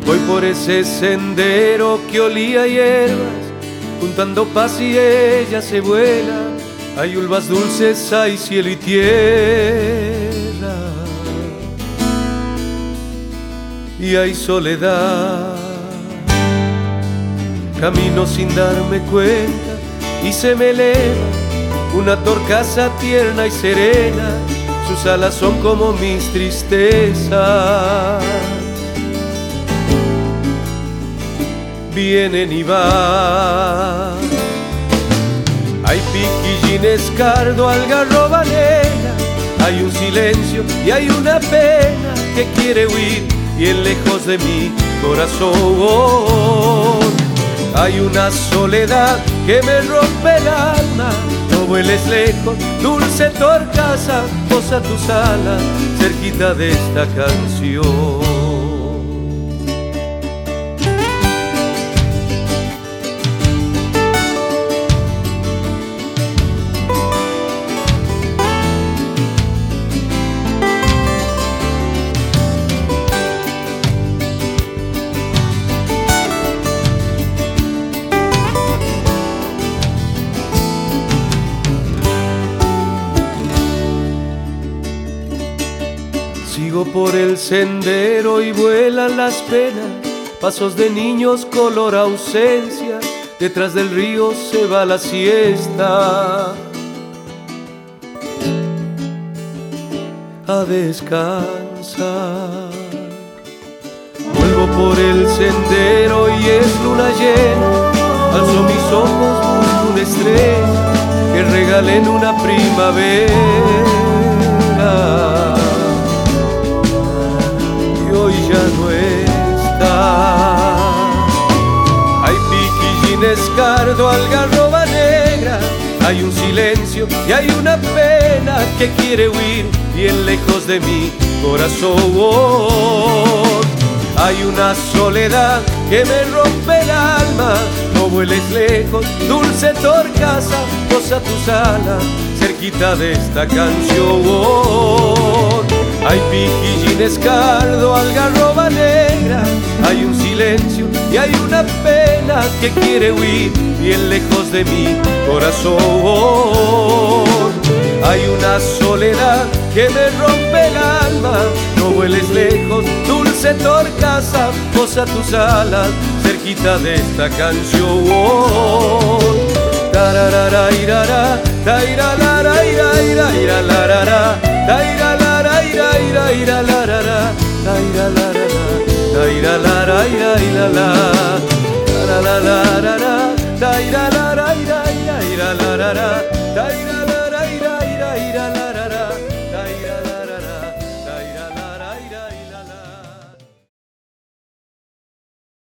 Voy por ese sendero que olía a hierbas, juntando paz y ella se vuela. Hay ulvas dulces, hay cielo y tierra, y hay soledad. Camino sin darme cuenta y se me eleva una torcaza tierna y serena. Sus alas son como mis tristezas, vienen y van. Hay piquillines, cardo, algarroba negra. Hay un silencio y hay una pena que quiere huir bien lejos de mi corazón. Hay una soledad que me rompe el alma. No vueles lejos, dulce torcaza, posa tus alas cerquita de esta canción. Sigo por el sendero y vuelan las penas, pasos de niños color ausencia. Detrás del río se va la siesta a descansar. Vuelvo por el sendero y es luna llena. Alzo mis ojos, busco una estrella que regalé en una primavera. Hoy ya no está. Hay piquillines, cardo, algarroba negra. Hay un silencio y hay una pena que quiere huir bien lejos de mi corazón. Hay una soledad que me rompe el alma. No vueles lejos, dulce torcaza, posa tus alas cerquita de esta canción. Hay piquillines, cardo, algarroba negra. Hay un silencio y hay una pena que quiere huir bien lejos de mi corazón. Hay una soledad que me rompe el alma. No vueles lejos, dulce torcaza, posa tus alas cerquita de esta canción. Tararara, irara, tairala, ira, ira, ira, larara, tairala, ira, ira, ira, larara, tairala, tairala, ira, ira, la, tarala, larara, tairala, ira, ira, ira, larara.